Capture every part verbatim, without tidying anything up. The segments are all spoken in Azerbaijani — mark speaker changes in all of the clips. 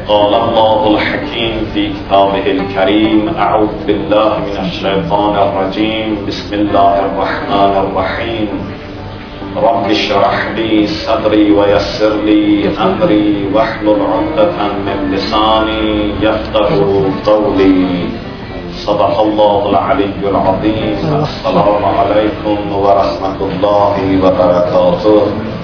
Speaker 1: قال الله الحكيم في كتابه الكريم أعوذ بالله من الشيطان الرجيم بسم الله الرحمن الرحيم رب اشرح لي صدري ويسر لي أمري واحلل عقدة من لساني يفقهوا قولي صدق الله العلي العظيم. السلام عليكم ورحمة الله وبركاته.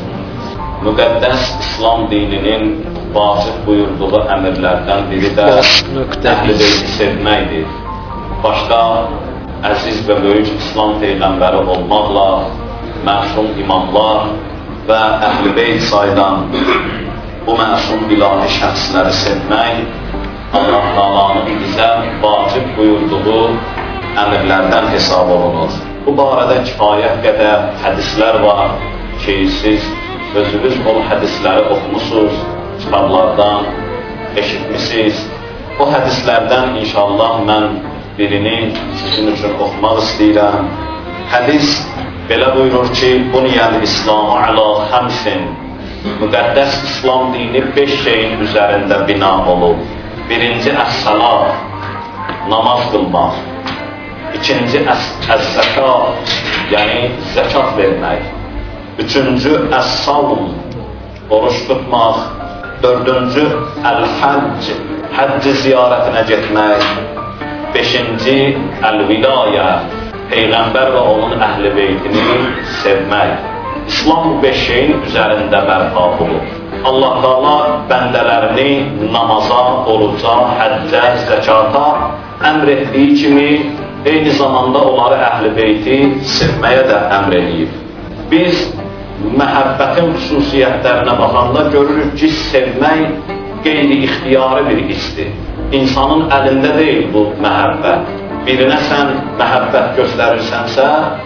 Speaker 1: Müqəddəs İslam dininin vacib buyurduğu əmrlərdən biri də Əhl-i Beyti sevməkdir. Başda əziz və böyük İslam Peyğəmbəri olmaqla məsum imamlar və Əhl-i Beyt sayılan bu məsum ilahi şəxsləri sevmək Allah Taala'nın bizə vacib buyurduğu əmrlərdən hesab olunur. Bu barədə kifayət qədər hədislər var ki, siz özünüz o hədisləri oxumusunuz, kitablardan eşitmişsiniz. O hədislərdən inşallah mən birini sizin üçün oxumaq istəyirəm. Hədis belə buyurur ki, Buniyəl İslamu əla xəmsin. Müqəddəs İslam dini beş şeyin üzərində bina olub. Birinci əs-salat, namaz qılmaq. İkinci əs-zəkat, yəni zəkat vermək. Üçüncü əs-savm, oruç tutmaq. Dördüncü əl-həcc, həcc ziyarətinə getmək. Beşinci əl-vilayə, Peyğəmbər və onun əhl-i beytini sevmək. İslam bu beş şeyin üzərində bərpa olub. Allah Taala bəndələrini namaza, oruca, həccə, zəkata əmr etdiyi kimi eyni zamanda onları əhl-i beyti sevməyə də əmr edib. Biz məhəbbətin xüsusiyyətlərinə baxanda görürük ki, sevmək qeyri-ixtiyari bir hisdir. İnsanın əlində deyil bu məhəbbət. Birinə sən məhəbbət göstərirsənsə,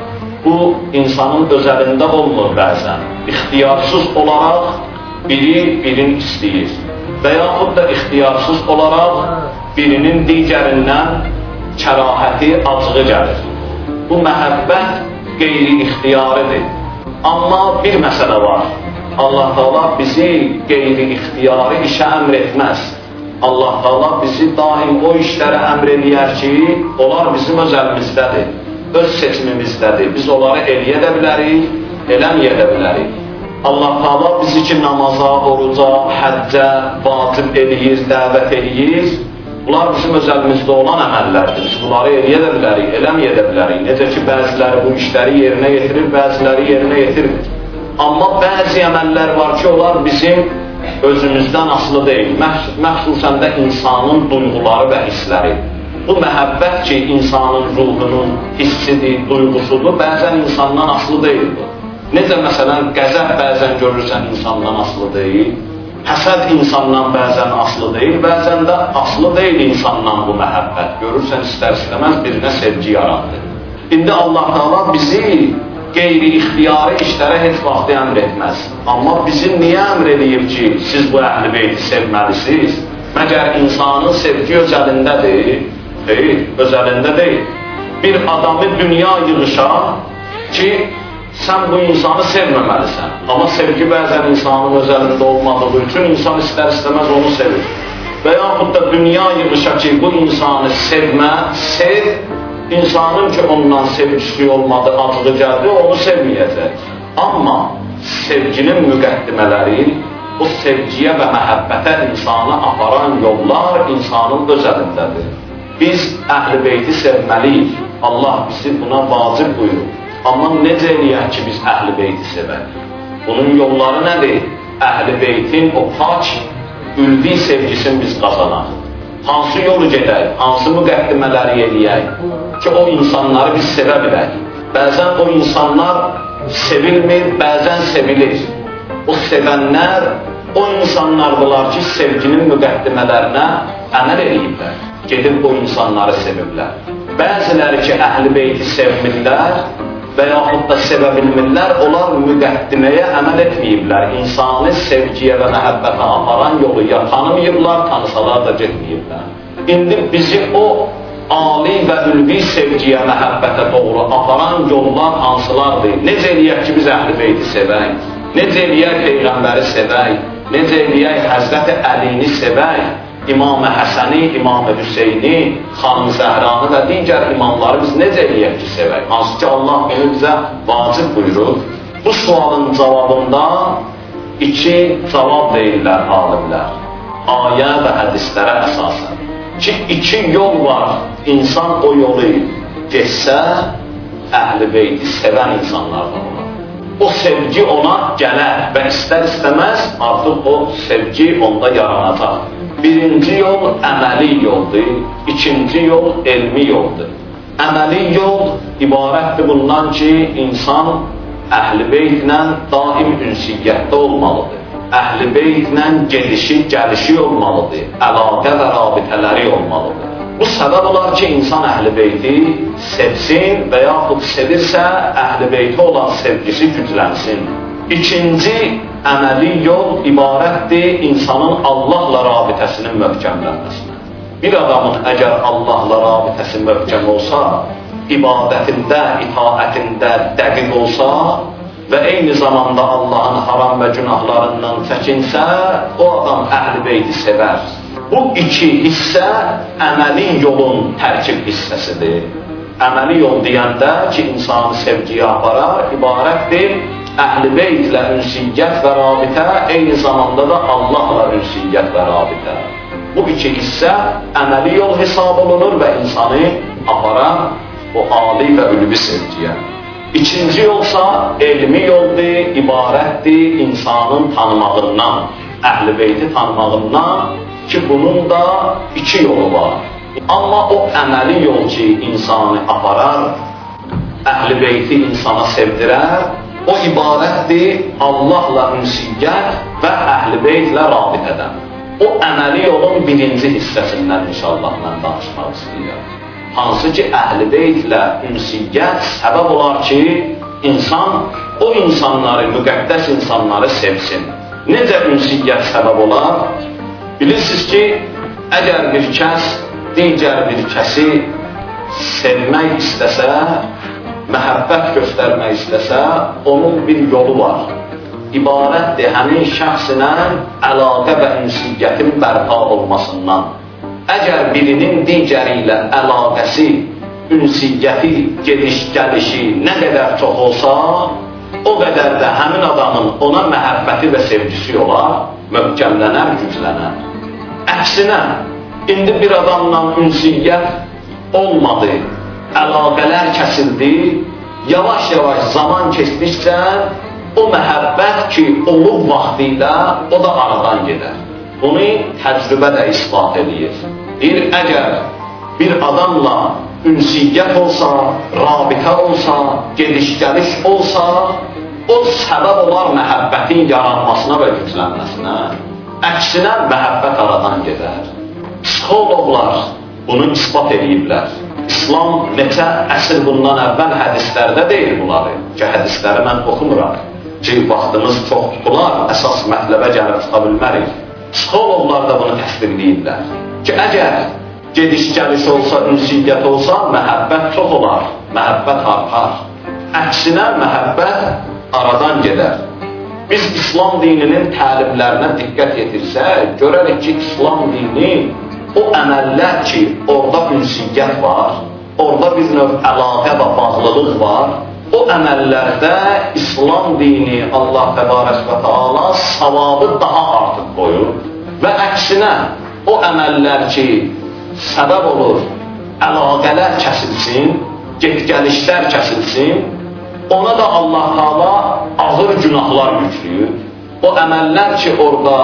Speaker 1: bu insanın öz əlində olmur bəzən. İxtiyarsız olaraq biri birini istəyir və yaxud da ixtiyarsız olaraq birinin digərindən kərahəti, acığı gəlir. Bu məhəbbət qeyri-ixtiyaridir. Amma bir məsələ var. Allah Taala bizi qeyri-ixtiyari işə əmr etməz. Allah Taala bizi daim o işlərə əmr eləyər ki, onlar bizim öz əlimizdədir, öz seçimimizdədir. Biz onları eləyə də bilərik, eləməyə də bilərik. Allah Taala bizi ki, namaza, oruca, həccə vacib eləyir, dəvət eləyir. Bunlar bizim öz əlimizdə olan əməllərdir. Biz bunları eləyə də bilərik, eləməyə də bilərik. Necə ki, bəziləri bu işləri yerinə yetirir, bəziləri yerinə yetirmir. Amma bəzi əməllər var ki, onlar bizim özümüzdən asılı deyil. Məxsusən də insanın duyğuları və hissləri. Bu məhəbbət ki, insanın ruhunun hissidir, duyğusudur, bəzən insandan asılı deyildir. Necə məsələn, qəzəb bəzən görürsən insandan asılı deyil, həsəd insandan bəzən asılı deyil, bəzən də asılı deyil insandan bu məhəbbət. Görürsən, istər-istəməz birinə sevgi yaratdı. İndi Allah Taala bizi qeyri-ixtiyari işlərə heç vaxt əmr etməz. Amma bizi niyə əmr edib ki, siz bu əhl-i beyti sevməlisiniz? Məgər insanın sevgi öz əlindədir? Deyil, öz əlində deyil. Bir adamı dünya yığışar ki, sən bu insanı sevməməlisən. Amma sevgi bəzən insanın öz əlində olmadığı üçün insan istər-istəməz onu sevir. Və yaxud da dünya yığışa ki, bu insanı sevmə, sev, insanın ki, ondan sevgisi olmadı, acığı gəldi, onu sevməyəcək. Amma sevginin müqəddimələri, o sevgiyə və məhəbbətə insanı aparan yollar insanın öz əlindədir. Biz əhl-i beyti sevməliyik. Allah bizi buna vacib buyurur. Amma necə eləyək ki, biz əhl-i beyti sevək? Bunun yolları nədir? Əhl-i beytin o pak, ülvi sevgisini biz qazanaq. Hansı yolu gedək? Hansı müqəddimələri eləyək? Ki, o insanları biz sevə bilək. Bəzən o insanlar sevilmir, bəzən sevilir. O sevənlər, o insanlardılar ki, sevginin müqəddimələrinə əməl ediblər. Gedib o insanları seviblər. Bəziləri ki, əhl-i beyti sevmirlər, və yaxud da sevə bilmirlər, onlar müqəddiməyə əməl etməyiblər. İnsanı sevgiyə və məhəbbətə aparan yolu ya tanımayıblar, tanısalar da getməyiblər. İndi bizi o ali və ülvi sevgiyə, məhəbbətə doğru aparan yollar hansılardır? Necə eləyək ki, biz əhl-i beyti sevək? Necə eləyək Peyğəmbəri sevək? necə eləyək Həzrəti Əlini sevək, İmam-ı Həsəni, İmam-ı Hüseyni, Xanım Zəhranı və digər imamları biz necə eləyək ki sevək? Hansı ki Allah bunu bizə vacib buyurur. Bu sualın cavabında iki cavab deyirlər alimlər. Ayə və hədislərə əsasən. Ki iki yol var, insan o yolu geçsə, Əhl-i Beyti sevən insanlardan olar. O sevgi ona gələr və istər istəməz artıq o sevgi onda yaranacaq. Birinci yol əməli yoldur, ikinci yol elmi yoldur. Əməli yol ibarətdir bundan ki, insan Əhl-i Beytlə daim ünsiyyətdə olmalıdır. Əhl-i Beytlə gedişi, gəlişi olmalıdır, əlaqə və rabitələri olmalıdır. Bu səbəb olar ki, insan Əhl-i Beyti sevsin və yaxud sevirsə, Əhl-i Beyti olan sevgisi güclənsin. İkinci əməli yol ibarətdir insanın Allahla rabitəsinin möhkəmlənməsinə. Bir adamın əgər Allahla rabitəsi möhkəm olsa, ibadətində, itaətində dəqiq olsa və eyni zamanda Allahın haram və günahlarından çəkinsə, o adam Əhl-i Beyti sevər. Bu iki hissə əməli yolun tərkib hissəsidir. Əməli yol deyəndə ki, insanı sevgiyə aparar, ibarətdir Əhl-i Beytlə ünsiyyət və rabitə, eyni zamanda da Allahla ünsiyyət və rabitə. Bu iki hissə əməli yol hesab olunur və insanı aparar o ali və ülvi sevgiyə. İkinci yolsa elmi yoldur, ibarətdir insanın tanımağından, Əhl-i Beyti tanımağından ki, bunun da iki yolu var. Amma o əməli yol ki, insanı aparar, Əhl-i Beyti insana sevdirər, o ibarətdir Allahla ünsiyyət və Əhl-i Beytlə rabitədən. O əməli yolun birinci hissəsindən inşallah mən danışmaq istəyirəm. Hansı ki, Əhl-i Beytlə ünsiyyət səbəb olar ki, insan o insanları, müqəddəs insanları sevsin. Necə ünsiyyət səbəb olar? Bilirsiniz ki, əgər bir kəs digər bir kəsi sevmək istəsə, məhəbbət göstərmək istəsə, onun bir yolu var. İbarətdir həmin şəxsinə əlaqə və ünsiyyətin bərpa olmasından. Əgər birinin digəri ilə əlaqəsi, ünsiyyəti, gediş-gəlişi nə qədər çox olsa, o qədər də həmin adamın ona məhəbbəti və sevgisi olar, möhkəmlənər, güclənər. Əksinə, indi bir adamla ünsiyyət olmadı, əlaqələr kəsildi, yavaş-yavaş zaman keçdikcə o məhəbbət ki, olub vaxtı ilə o da aradan gedər. Bunu təcrübə də ispat edir. Deyir, əgər bir adamla ünsiyyət olsa, rabitə olsa, gediş-gəliş olsa, o səbəb olar məhəbbətin yaranmasına və güclənməsinə. Əksinə, məhəbbət aradan gedər. Psixologlar bunu ispat ediblər. İslam neçə əsr bundan əvvəl hədislərdə deyil bunları. Ki, hədisləri mən oxumuram. Ki, vaxtımız çox tutular, əsas mətləbə gəlib çıxa bilmərik. Psixologlar da bunu təsdiqləyirlər. Ki, əgər gediş-gəliş olsa, ünsiyyət olsa, məhəbbət çox olar, məhəbbət artar. Əksinə, məhəbbət aradan gedər. Biz İslam dininin təlimlərinə diqqət yetirsək, görərik ki, İslam dini o əməllər ki, orada ünsiyyət var, orada bir növ əlaqə və bağlılıq var, o əməllərdə İslam dini Allah təbarək və təala savabı daha artıq qoyur və əksinə o əməllər ki, səbəb olur, əlaqələr kəsilsin, get-gəlişlər kəsilsin, ona da Allah təala ağır günahlar yüklüyür. O əməllər ki, orada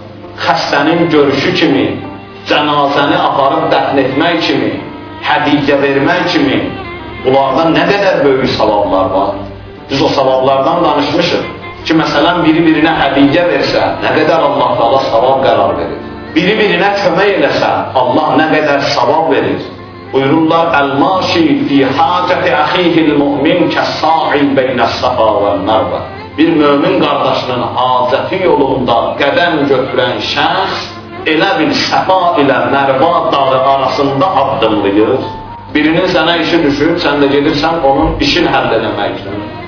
Speaker 1: xəstənin görüşü kimi, cənazəni aparıb dəfn etmək kimi, hədiyyə vermək kimi, bunlarda nə qədər böyük savablar var. Biz o savablardan danışmışıq ki, məsələn, biri-birinə hədiyyə versə, nə qədər Allah təala savab qərar verir. Biri-birinə kömək eləsə, Allah nə qədər savab verir. Buyururlar, əl-maşi fi hacəti əxihil mümin kəs-sa'i beynəs-səfa vəl-mərvə. Bir mömin qardaşının hacəti yolunda qədəm götürən şəxs elə bir səfa ilə Mərva dağı arasında addımlayır. Birinin sənə işi düşür, sən də gedirsən onun işin həll eləmək üçün.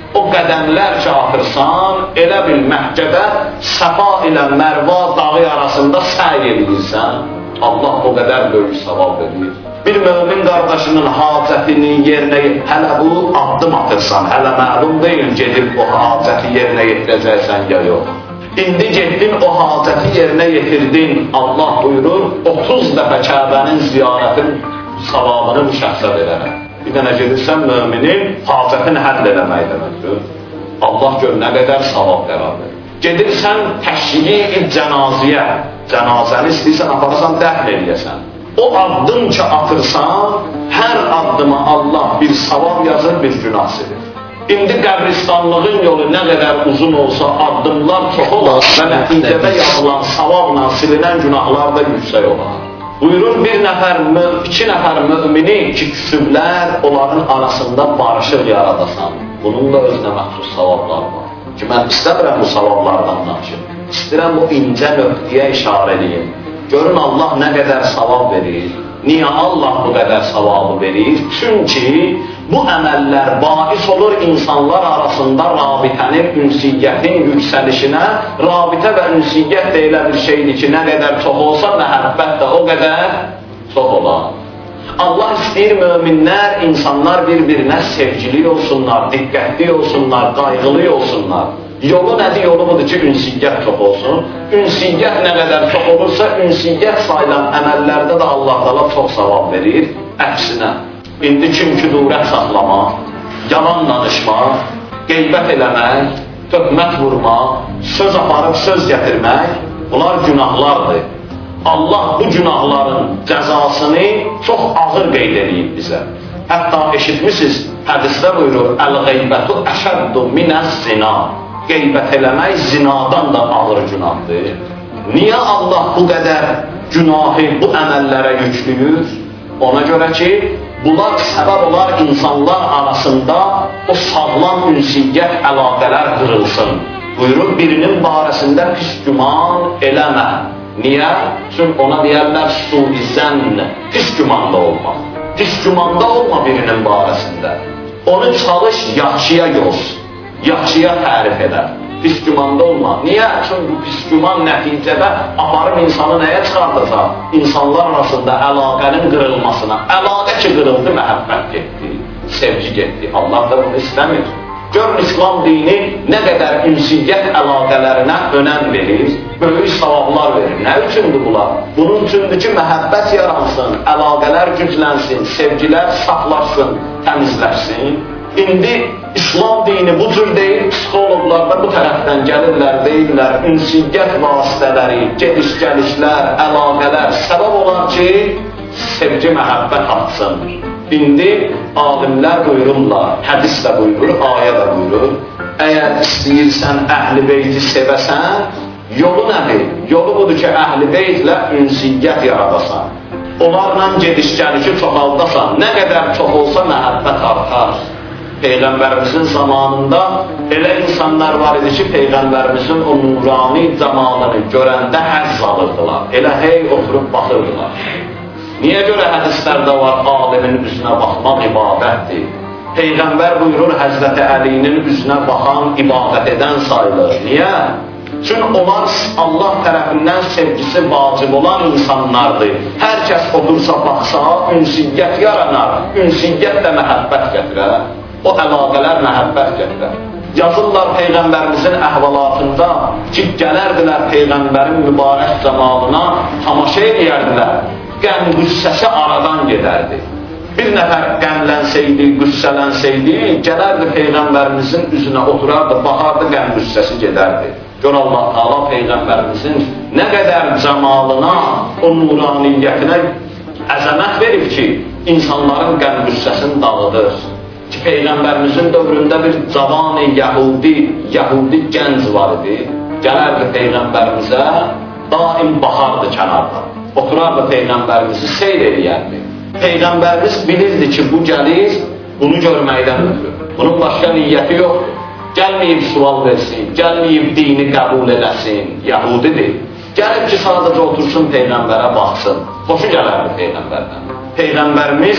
Speaker 1: o qədəmlər ki atırsan, elə bil Məkkədə Səfa ilə Mərva dağı arasında səy edirsən, Allah o qədər böyük savab verir. Bir mömin qardaşının hacətini yerinə yetir, hələ bu addım atırsan, hələ məlum deyil gedib o hacəti yerinə yetirəcəksən ya yox. İndi getdin o hacəti yerinə yetirdin, Allah buyurur, otuz dəfə Kəbənin ziyarətin savabını bu şəxsə verərəm. Bir dənə gedirsən müminin hacətini həll eləmək deməkdir. Allah gör nə qədər savab qərar verir. Gedirsən təşriyi cənaziyə, cənazəni istəyirsən aparırsan, dəfn eləyəsən. O addım ki atırsan, hər addıma Allah bir savab yazır, bir günah silir. İndi qəbristanlığın yolu nə qədər uzun olsa, addımlar çox olar və nəticədə yazılan savabla silinən günahlar da yüksək olar. Buyurun bir nəfər, iki nəfər mümini ki küsüblər, onların arasında barışıq yaradasan. Bunun da özünə məxsus savablar var. Ki mən istəmirəm bu savablardan danışım. İstəyirəm bu incə nöqtəyə işarə edeyim. Görün Allah nə qədər savab verir. Niyə Allah bu qədər savabı verir? Çünki bu əməllər bais olur insanlar arasında rabitənin, ünsiyyətin yüksəlişinə. Rabitə və ünsiyyət də elə bir şeydir ki, nə qədər çox olsa, məhəbbət də o qədər çox olar. Allah istəyir möminlər, insanlar bir-birinə sevgili olsunlar, diqqətli olsunlar, qayğılı olsunlar. Yolu nədir? Yolu budur ki, ünsiyyət çox olsun. Ünsiyyət nə qədər çox olursa, ünsiyyət sayılan əməllərdə də Allah Taala çox savab verir. Əksinə, indi kim küdurət saxlamaq, yalan danışmaq, qeybət eləmək, töhmət vurmaq, söz aparıb söz gətirmək, bunlar günahlardır. Allah bu günahların cəzasını çox ağır qeyd edib bizə. Hətta eşitmişsiniz, hədisdə buyurur, əl-qeybətu əşəddu minəz-zina. Qeybət eləmək zinadan da ağır günahdır. Niyə Allah bu qədər günahı bu əməllərə yüklüyür? Ona görə ki, bunlar səbəb olar insanlar arasında o sağlam ünsiyyət əlaqələr qırılsın. Buyurur, birinin barəsində pis güman eləmə. Niyə? Çünki ona deyərlər su-i-zənn, pis gümanda olma. Pis gümanda olma birinin barəsində. Onu çalış, yaxşıya yoz. Yaxşıya tərif edər. Pis gümanda olma. Niyə? Çünki bu pis güman nəticədə aparıb insanı nəyə çıxardırsa? İnsanlar arasında əlaqənin qırılmasına. Əlaqə ki qırıldı, məhəbbət getdi, sevgi getdi. Allah da bunu istəmir. Görün, İslam dini nə qədər ünsiyyət əlaqələrinə önəm verir, böyük savablar verir. Nə üçündür bunlar? Bunun üçündür ki, məhəbbət yaransın, əlaqələr güclənsin, sevgilər saflaşsın, təmizləşsin. İndi İslam dini bu cür deyil, psixologlar da bu tərəfdən gəlirlər, deyirlər, ünsiyyət vasitələri, gediş-gəlişlər, əlaqələr səbəb olan ki, sevgi, məhəbbət artsın. İndi alimlər buyururlar, hədis də buyurur, ayə də buyurur, əgər istəyirsən əhl-i beyti sevəsən, yolu nədir? Yolu budur ki, əhl-i beytlə ünsiyyət yaradasan. Onlarla gediş-gəlişi çoxaldasan, nə qədər çox olsa məhəbbət artar. Peyğəmbərimizin zamanında elə insanlar var idi ki, Peyğəmbərimizin o nurani zamanını görəndə həzz alırdılar. Elə hey oturub baxırdılar. Niyə görə hədislərdə var, alimin üzünə baxmaq ibadətdir. Peyğəmbər buyurur, Həzrəti Əlinin üzünə baxan ibadət edən sayılır. Niyə? Çünki onlar Allah tərəfindən sevgisi vacib olan insanlardır. Hər kəs otursa, baxsa, ünsiyyət yaranar. Ünsiyyət də məhəbbət gətirər. O əlaqələr məhəbbət gətirər. Yazırlar Peyğəmbərimizin əhvalatında ki, gələrdilər Peyğəmbərin mübarək zamanına, tamaşa edərdilər. Qəm qüssəsi aradan gedərdi. Bir nəfər qəmlənsəydi, qüssələnsəydi, gələrdi Peyğəmbərimizin üzünə oturardı, baxardı, qəm qüssəsi gedərdi. Gör Allah Taala Peyğəmbərimizin nə qədər cəmalına, o nuraniyyətinə əzəmət verib ki, insanların qəm qüssəsini dağıdır. Ki, Peyğəmbərimizin dövründə bir cavan-ı Yəhudi, Yəhudi gənc var idi. Gələrdi Peyğəmbərimizə, daim baxardı kənarda. Oturardı Peyğəmbərimizi seyr eləyərdi. Peyğəmbərimiz bilirdi ki, bu gəlir, bunu görməkdən ötürü. Bunun başqa niyyəti yoxdur. Gəlməyib sual versin, gəlməyib dini qəbul eləsin, Yəhudidir. Gəlib ki, sadəcə otursun Peyğəmbərə baxsın. Xoşu gələrdi Peyğəmbərdən. Peyğəmbərimiz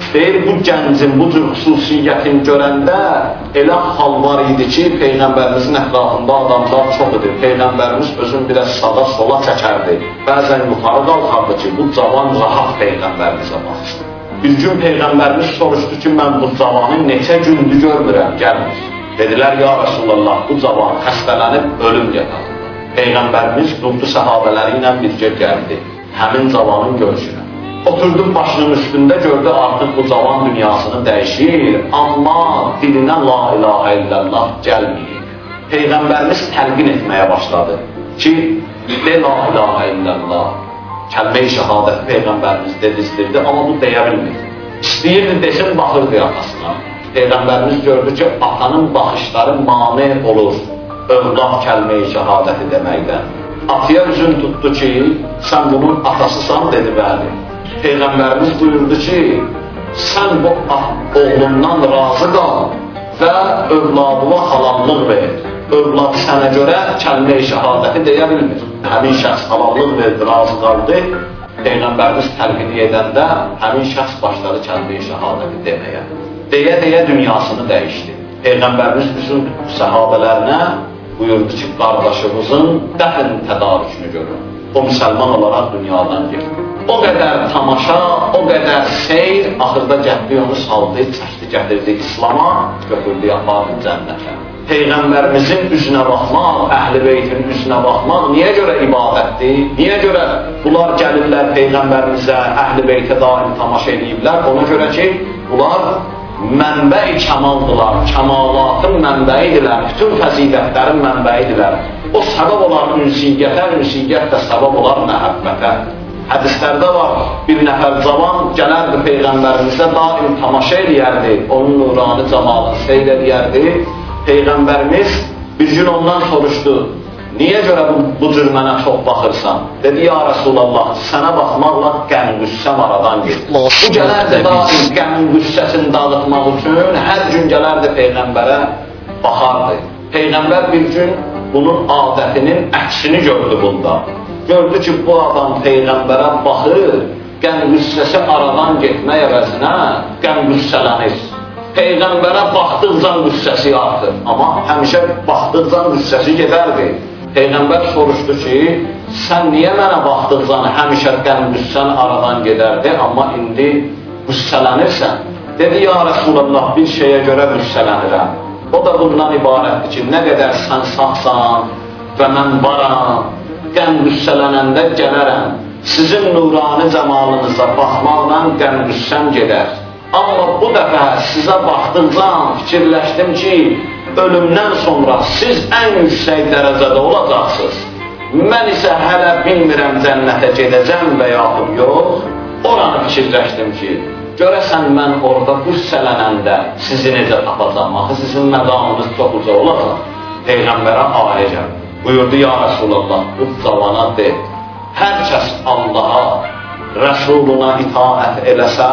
Speaker 1: deyir, bu gəncin bu cür xüsusiyyətini görəndə elə hal var idi ki, Peyğəmbərimizin ətrafında adamlar çox idi. Peyğəmbərimiz özün biraz sağa sola çəkərdi. Bəzən yuxarı qalxardı ki, bu cavan rahat Peyğəmbərimizə baxsın. Bir gün Peyğəmbərimiz soruşdu ki, mən bu cavanı neçə gündür görmürəm, gəlmir. Dedilər, ya Rasulallah, bu cavan xəstələnib ölüm yatağında. Peyğəmbərimiz durdu səhabələri ilə bircə gəldi, həmin cavanın görüşünə. Oturdu başının üstündə, gördü artıq bu cavan dünyasını dəyişir, amma dilinə la ilahə illallah gəlməyib. Peyğəmbərimiz təlqin etməyə başladı ki, de la ilahə illallah. Kəlmə-i şəhadəti Peyğəmbərimiz dedizdirdi, amma bu deyə bilmir. İstəyirdi desin, baxırdı yaxasına. Peyğəmbərimiz gördü ki, atanın baxışları mane olur övlad kəlmə-i şəhadəti deməkdən. Atıya üzün tutdu ki, sən bunun atasısan, dedi bəli. Peyğəmbərimiz buyurdu ki, sən bu oğlundan razı qal və övladına halallıq ver. Övlad sənə görə kəlmə-i şəhadəti deyə bilmir. Həmin şəxs halallıq verdi, razı qaldı. Peyğəmbərimiz təlqini edəndə həmin şəxs başladı kəlmə-i şəhadəti deməyə. Deyə-deyə dünyasını dəyişdi. Peyğəmbərimiz bütün səhabələrinə buyurdu ki, qardaşımızın dəfn tədarükünü görün. O müsəlman olaraq dünyadan getdi. O qədər tamaşa, o qədər seyr, axırda gətirdi onu saldı, çəkdi, gətirdi İslama, götürdü, apardı cənnətə. Peyğəmbərimizin üzünə baxmaq, əhl-i beytin üzünə baxmaq niyə görə ibadətdir? Niyə görə bunlar gəlirlər Peyğəmbərimizə, əhl-i beytə daim tamaşa ediblər? Ona görə ki, bunlar mənbə-i kəmaldılar, kəmalatın mənbəyidirlər, bütün fəzilətlərin mənbəyidirlər. O səbəb olar ünsiyyətə, ünsiyyət də səbəb olar məhəbbətə. Hədislərdə var, bir nəfər cavan gələrdi Peyğəmbərimizə, daim tamaşa edərdi, onun nurani camalını seyr edərdi. Peyğəmbərimiz bir gün ondan soruşdu, niyə görə bu, bu cür mənə çox baxırsan? Dedi, ya Rasulallah, sənə baxmaqla qəm-qüssəm aradan gedir. Bu gələrdi daim qəm-qüssəsini dağıtmaq üçün, hər gün gələrdi Peyğəmbərə baxardı. Peyğəmbər bir gün bunun adətinin əksini gördü bunda. Gördü ki, bu adam Peyğəmbərə baxır, qəm-qüssəsi aradan getmək əvəzinə qəm-qüssələnir. Peyğəmbərə baxdıqca qüssəsi artır, amma həmişə baxdıqca qüssəsi gedərdi. Peyğəmbər soruşdu ki, sən niyə mənə baxdıqca həmişə qəm-qüssən aradan gedərdi, amma indi qüssələnirsən? Dedi, ya Rasulallah, bir şeyə görə qüssələnirəm. O da bundan ibarətdir ki, nə qədər sən sağsan və mən varam, qəm-qüssələnəndə gələrəm, sizin nurani cəmalınıza baxmaqla qəm-qüssəm gedər. Amma bu dəfə sizə baxdıqca fikirləşdim ki, ölümdən sonra siz ən yüksək dərəcədə olacaqsınız. Mən isə hələ bilmirəm cənnətə gedəcəm və yaxud yox. Oranı fikirləşdim ki, görəsən mən orada qüssələnəndə sizi necə tapacam? Axı sizin məqamınız çox uca olacaq. Peyğəmbərə ayə gəldi. Buyurdu, ya Rasulallah, bu cavana de, hər kəs Allaha, Rəsuluna itaət eləsə,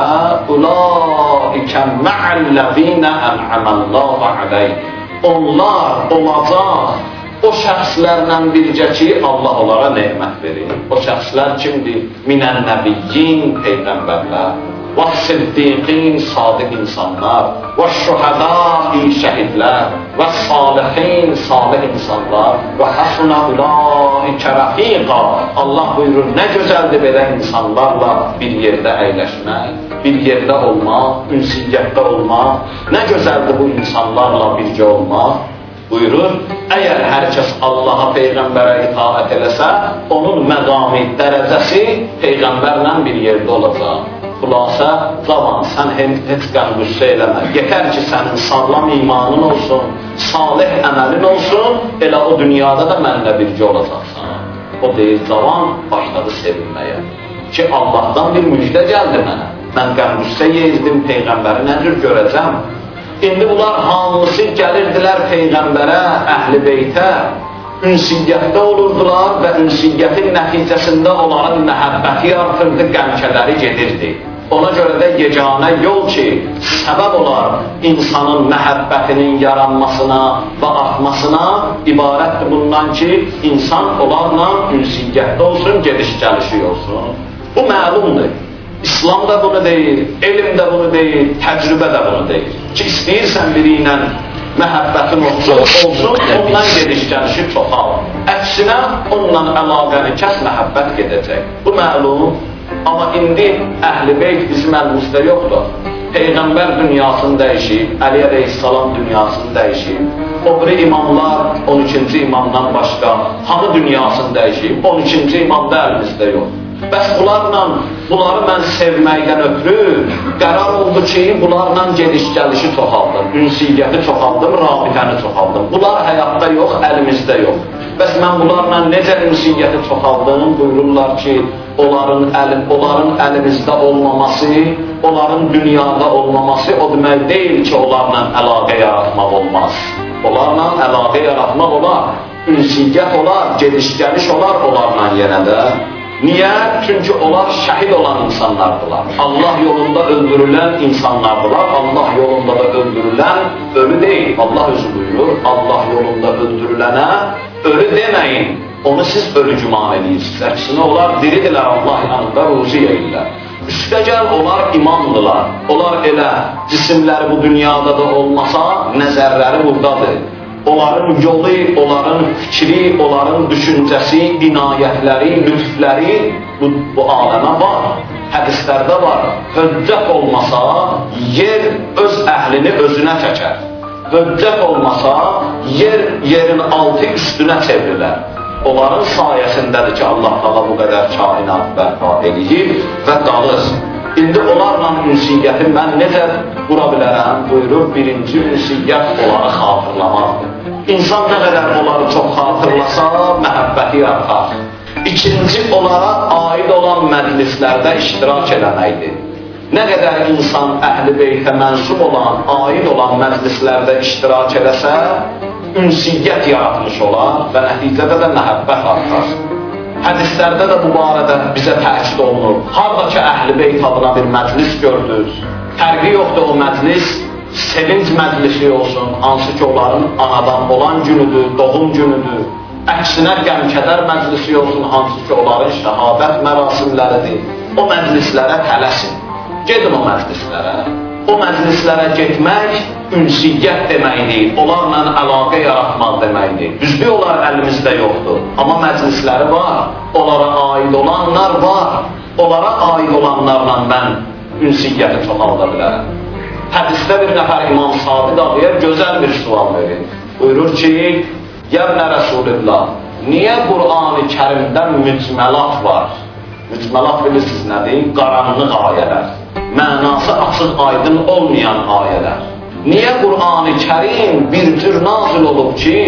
Speaker 1: ulaikə mə'əlləzinə ən'əməllahu aleyh. Onlar olacaq o şəxslərlə bircə ki, Allah onlara nemət verir. O şəxslər kimdir? Minən nəbiyyin, peyğəmbərlər, və siddiqin, sadiq insanlar, və şühədai, şəhidlər, və salihin, salih insanlar, və həsuna ulaikə rəfiqa. Allah buyurur, nə gözəldir belə insanlarla bir yerdə əyləşmək, bir yerdə olmaq, ünsiyyətdə olmaq, nə gözəldir bu insanlarla bircə olmaq. Buyurur, əgər hər kəs Allaha, Peyğəmbərə itaət eləsə, onun məqami, dərəcəsi Peyğəmbərlə bir yerdə olacaq. Xülasə, zaman, sən heç qəm-qüssə eləmə. Yetər ki, sənin sağlam imanın olsun, salih əməlin olsun, elə o dünyada da mənlə bircə olacaqsan. O deyil, zaman başladı sevinməyə. Ki, Allahdan bir müjdə gəldi mənə. Mən qəm-qüssə yezdim, Peyğəmbəri nə cür görəcəm? İndi bunlar hamısı gəlirdilər Peyğəmbərə, əhl-i beytə, ünsiyyətdə olurdular və ünsiyyətin nəticəsində onların məhəbbəti artırdı, qəmkələri gedirdi. Ona görə də yeganə yol ki, səbəb olar insanın məhəbbətinin yaranmasına və artmasına ibarətdir bundan ki, insan onlarla ünsiyyətdə olsun, gediş-gəlişi olsun. Bu məlumdur. İslam İslam da bunu deyir, elm də bunu deyir, təcrübə də bunu deyir. Ki, istəyirsən biri ilə məhəbbətin olsun, olsun, ondan gediş-gəlişi çoxal. Əksinə, onunla əlaqəni kəs, məhəbbət gedəcək. Bu məlum. Amma indi Əhl-i Beyt bizim əlimizdə yoxdur. Peyğəmbər dünyasını dəyişib, Əli əleyhissalam dünyasını dəyişib, o biri imamlar on ikinci imamdan başqa hamı dünyasını dəyişib, on ikinci imam da əlimizdə yox. Bəs bunlarla, bunları mən sevməkdən ötürü qərar oldu ki, bunlarla gediş-gəlişi çoxaldım, ünsiyyəti çoxaldım, rabitəni çoxaldım. Bunlar həyatda yox, əlimizdə yox. Bəs mən bunlarla necə ünsiyyəti çoxaldım? Buyururlar ki, onların, əl, onların əlimizdə olmaması, onların dünyada olmaması o demək deyil ki, onlarla əlaqə yaratmaq olmaz. Onlarla əlaqə yaratmaq olar, ünsiyyət olar, gediş-gəliş olar onlarla yenə də. Niyə? Çünki onlar şəhid olan insanlardılar. Allah yolunda öldürülən insanlardılar. Allah yolunda da öldürülən ölü deyil. Allah özü buyurur, Allah yolunda öldürülənə ölü deməyin. Onu siz ölü güman edirsiniz. Əksinə onlar diridirlər, Allah yanında ruzi yeyirlər. Üstəgəl onlar imamdılar. Onlar elə cisimləri bu dünyada da olmasa, nəzərləri buradadır. Onların yolu, onların fikri, onların düşüncəsi, inayətləri, lütfləri bu, bu aləmə var. Hədislərdə var. Höccət olmasa, yer öz əhlini özünə çəkər. Höccət olmasa, yer yerin altı üstünə çevrilər. Onların sayəsindədir ki, Allah Taala bu qədər kainat bərpa edir və qalır. İndi onlarla ünsiyyəti mən necə qura bilərəm? Buyurur, birinci ünsiyyət onları xatırlamaqdır. İnsan nə qədər onları çox xatırlasa, məhəbbəti artar. İkinci, onlara aid olan məclislərdə iştirak eləməkdir. Nə qədər insan Əhl-i Beytə mənsub olan, aid olan məclislərdə iştirak eləsə, ünsiyyət yaratmış olar və nəticədə də məhəbbət artar. Hədislərdə də bu barədə bizə təkid olunur. Harada ki, Əhl-i Beyt adına bir məclis gördünüz, fərqi yoxdur o məclis, sevinç məclisi olsun, hansı ki onların anadan olan günüdür, doğum günüdür. Əksinə qəm-kədər məclisi olsun, hansı ki onların şəhadət mərasimləridir. O məclislərə tələsin, gedin o məclislərə. O məclislərə getmək ünsiyyət deməkdir, onlarla əlaqə yaratmaq deməkdir. Düzdür, onlar əlimizdə yoxdur, amma məclisləri var, onlara aid olanlar var. Onlara aid olanlarla mən ünsiyyəti çoxalda bilərəm. Hədisdə bir nəfər İmam Sadiq ağıya gözəl bir sual verir. Buyurur ki, Yəbnə Rəsulillah, niyə Qur'an-ı Kərimdə mücməlat var? Mücməlat bilirsiniz nədir? Qaranlıq ayələr, mənası açıq aydın olmayan ayələr. Niyə Qur'an-ı Kərim bir cür nazil olub ki,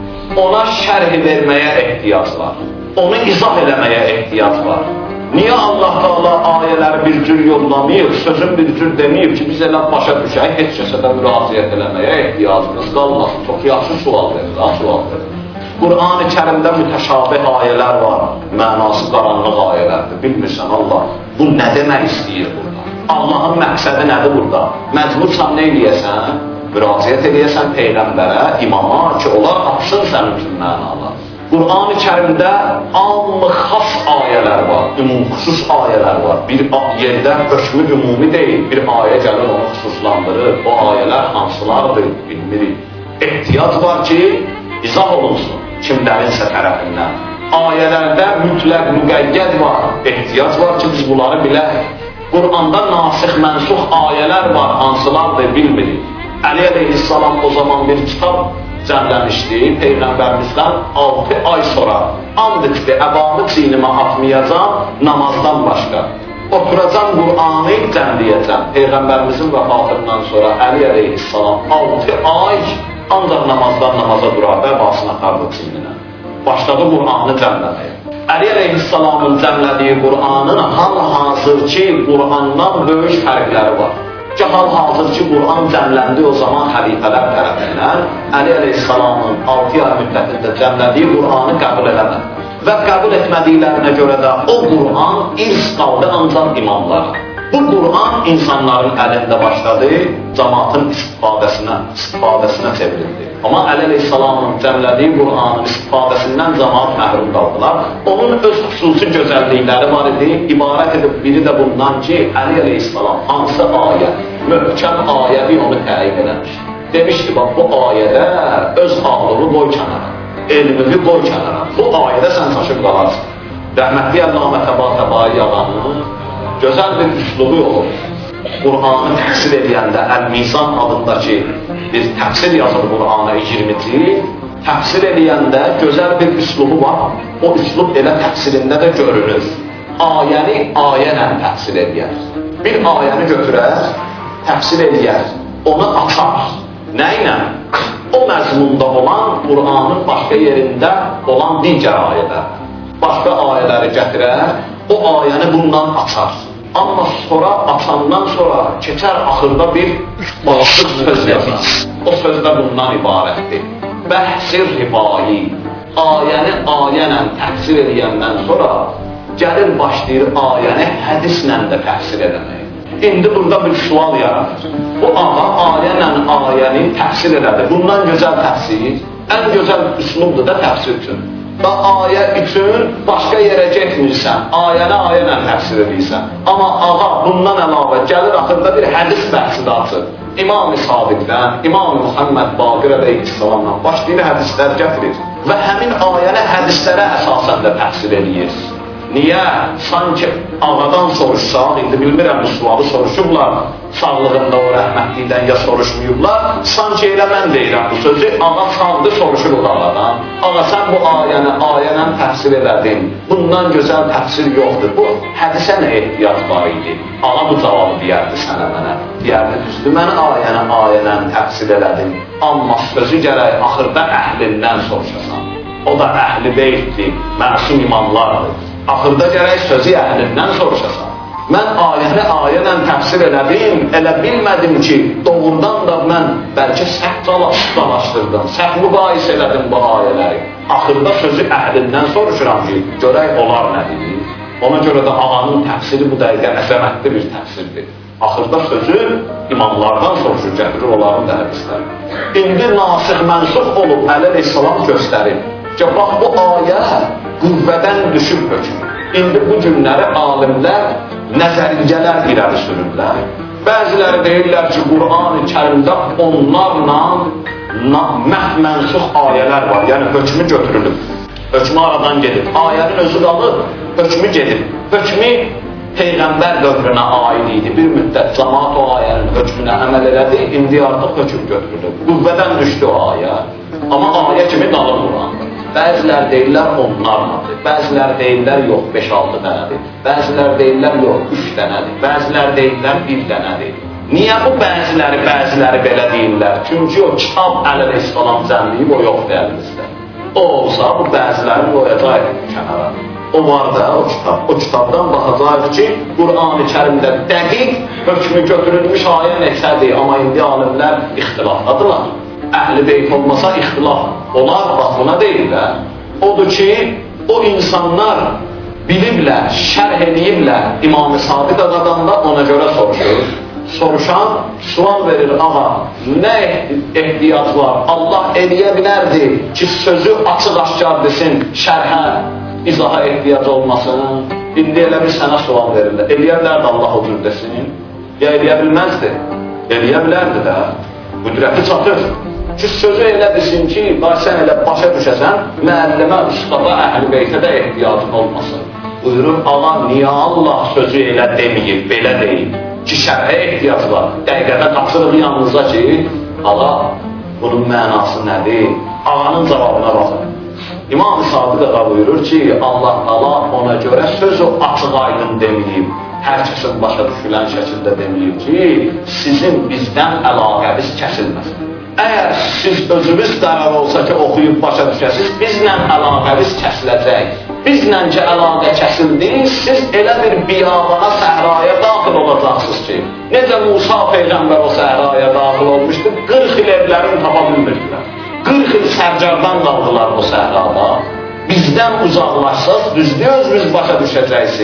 Speaker 1: ona şərh verməyə ehtiyac var, onu izah eləməyə ehtiyac var? Niyə Allah Taala ayələri bir cür yollamayıb, sözün bir cür deməyib ki, biz elə başa düşək, heç kəsə də müraciət eləməyə ehtiyacımız qalmasın? Çox yaxşı sual verir, ha, sual verir. Qur'an-ı Kərimdə mütəşabih ayələr var, mənası qaranlıq ayələrdir. Bilmirsən Allah, bu nə demək istəyir burada? Allahın məqsədi nədir burada? Məcbursan nə eləyəsən? Müraciət eləyəsən Peyğəmbərə, imama ki, onlar açsın sənin üçün mənalar. Qur'an-ı Kərimdə am-ı xas ayələr var, ümum-xüsus ayələr var. Bir yerdə hökmü ümumi deyil, bir ayə gəlir onu xüsuslandırır. O ayələr hansılardır, bilmirik. Ehtiyac var ki, izah olunsun kimlərinsə tərəfindən. Ayələrdə mütləq müqəyyəd var, ehtiyac var ki, biz bunları bilək. Qur'anda nasix mənsux ayələr var, hansılardır, bilmirik. Əli əleyhissalam o zaman bir kitab cəmləmişdi, Peyğəmbərimizdən altı ay sonra and etdi, əbamı çiynimə atmayacam, namazdan başqa. Oturacam, Qur'anı cəmləyəcəm. Peyğəmbərimizin vəfatından sonra Əli əleyhissalam altı ay ancaq namazdan namaza durardı, əbasını atardı çiyninə. Başladı Qur'anı cəmləməyə. Əli əleyhissalamın cəmlədiyi Qur'anın hal-hazır ki, Qur'andan böyük fərqləri var. Ki, hal-hazır ki, Qur'an cəmləndi o zaman xəlifələr tərəfindən Əli əleyhissalamın altı ay müddətində cəmlədiyi Qur'anı qəbul eləmədi. Və qəbul etmədiklərinə görə də o Qur'an irs qaldı ancaq imamlara. Bu Qur'an insanların əlində başladı, cəmaatın istifadəsinə, istifadəsinə çevrildi. Amma Əli əleyhissalamın cəmlədiyi Qur'anın istifadəsindən cəmaat məhrum qaldılar. Onun öz xüsusi gözəllikləri var idi. İbarət edib biri də bundan ki, Əli əleyhissalam hansı ayə, möhkəm ayəvi onu təyin eləmiş. Demişdi, bax bu ayədə öz ağlını qoy kənara, elmini qoy kənara. Bu ayədə sən çaşıb qalarsan. Rəhmətli Əllamə Təbatəbai ağanın gözəl bir üslubu olur. Qur'anı təfsir edəndə Əl-Mizan adındakı bir təfsir yazır Qur'ana iyirmici. Təfsir edəndə gözəl bir üslubu var. O üslub elə təfsirində də görünür. Ayəni ayənlə təfsir edər. Bir ayəni götürər, təfsir edər, onu açar. Nə ilə? O məzmunda olan Qur'anın başqa yerində olan digər ayələr. Başqa ayələri gətirər, o ayəni bundan açar. Amma sonra, açandan sonra keçər axırda bir başlıq söz yazar. O söz də bundan ibarətdir. Bəhsir ribayi, ayəni ayənlə təfsir edəndən sonra gəlir başlayır ayəni hədislə də təfsir edəmək. İndi burada bir sual yaranır. Bu ağa ayənlə ayəni təfsir edədir. Bundan gözəl təfsir, ən gözəl üslubdur da təfsir üçün. Və ayə üçün başqa yerə getmirsən, ayəni ayənlə təfsir edirsən. Amma ağa bundan əlavə gəlir axırda bir hədis bəhsi də açır. İmam-ı Sadiqdən, İmam-ı Muhammed Baqir əleyhissalamdan başlayır hədislər gətirir. Və həmin ayəni hədislərə əsasən də təfsir edir. Niyə? Sanki ağadan soruşsaq, indi bilmirəm bu sualı soruşublar, sağlığında o rəhmətlikdən ya soruşmayıblar, sanki elə mən deyirəm bu sözü, ağa sağdı soruşur o ağadan. Ağa sən bu ayəni ayənlə təfsir elədin, bundan gözəl təfsir yoxdur, bu hədisə nə ehtiyac var idi? Ağa bu cavabı deyərdi sənə mənə, deyərdi düzdür, mən ayəni ayənlə təfsir elədim, amma sözü gərək axırda əhlindən soruşasan. O da əhli deyildi, məsum imamlardır. Axırda gərək sözü əhlindən soruşasan. Mən ayəni ayənlə təfsir elədim, elə bilmədim ki, doğrudan da mən bəlkə səhv dalaşdırdım, səhv müqayis elədim bu ayələri. Axırda sözü əhlindən soruşuram ki, görək onlar nədir? Ona görə də ağanın təfsiri bu dəqiqə əzəmətli bir təfsirdir. Axırda sözü imamlardan soruşur, gətirir onların da hədisləri. İndi nasih mənsux olub Əli əleyhissalam göstərir ki, bax bu ayə qüvvədən düşüb hökm. İndi bu günləri alimlər nəzəriyyələr irəli sürürlər. Bəziləri deyirlər ki, Qur'an-ı Kərimdə onlarla mənsux ayələr var, yəni hökmü götürülüb, hökmü aradan gedib, ayənin özü qalıb, hökmü gedib. Hökmü Peyğəmbər dövrünə aid idi, bir müddət cəmaat o ayənin hökmünə əməl elədi, indi artıq hökm götürülüb. Qüvvədən düşdü o ayə, amma ayə kimi qalır Qur'andır. Bəzilər deyirlər onlarladır, bəzilər deyirlər yox beş altı dənədir, bəzilər deyirlər yox üç dənədir, bəzilər deyirlər bir dənədir. Niyə bu bəziləri, bəziləri belə deyirlər? Çünki o kitab Əli əleyhissalam cəmliyib, o yoxdur əlimizdə. O olsa bu bəziləri qoyacaq kənara. O var da o kitab, o kitabdan baxacaq ki, Qur'an-ı Kərimdə dəqiq hökmü götürülmüş ayə neçədir, amma indi alimlər ixtilafladılar. Əhl-i beyt olmasa ixtilaf olar, bax buna deyirlər. Odur ki, o insanlar biliblər, şərh ediblər İmam-ı Sadiq ağadan da ona görə soruşur. Soruşan sual verir, ağa, nə ehtiyac var? Allah eləyə bilərdi ki, sözü açıq-aşkar desin, şərhə, izaha ehtiyac olmasın. İndi elə bir sənə sual verirlər. Eləyə bilərdi Allah o cür desin? Ya eləyə bilməzdi? Eləyə bilərdi də. Qüdrəti çatır. Ki, sözü elə desin ki, sən elə başa düşəsən, müəllimə, ustada, əhl-i beytə də ehtiyacın olmasın. Buyurur, ağa, niyə Allah sözü elə deməyib, belə deyib ki, şərhə ehtiyac var. Dəqiqədə tapsırıq yanınıza ki, ağa, bunun mənası nədir? Ağanın cavabına baxın. İmam-ı Sadiq ağa buyurur ki, Allah Allah ona görə sözü açıq aydın deməyib, hər kəsin başa düşülən şəkildə deməyib ki, sizin bizdən əlaqəmiz kəsilməsin. Əgər siz özünüz qərar olsa ki, oxuyub başa düşəsiniz, bizlə əlaqəmiz kəsiləcək. Bizlə ki, əlaqə kəsildi, siz elə bir biyabana, səhraya daxil olacaqsınız ki, necə Musa Peyğəmbər o səhraya daxil olmuşdu, qırx il evlərini tapa bilmirdilər. qırx il sərcardan qaldılar bu səhrada. Bizdən uzaqlaşsaq, düzdür, özünüz başa düşəcəksiniz.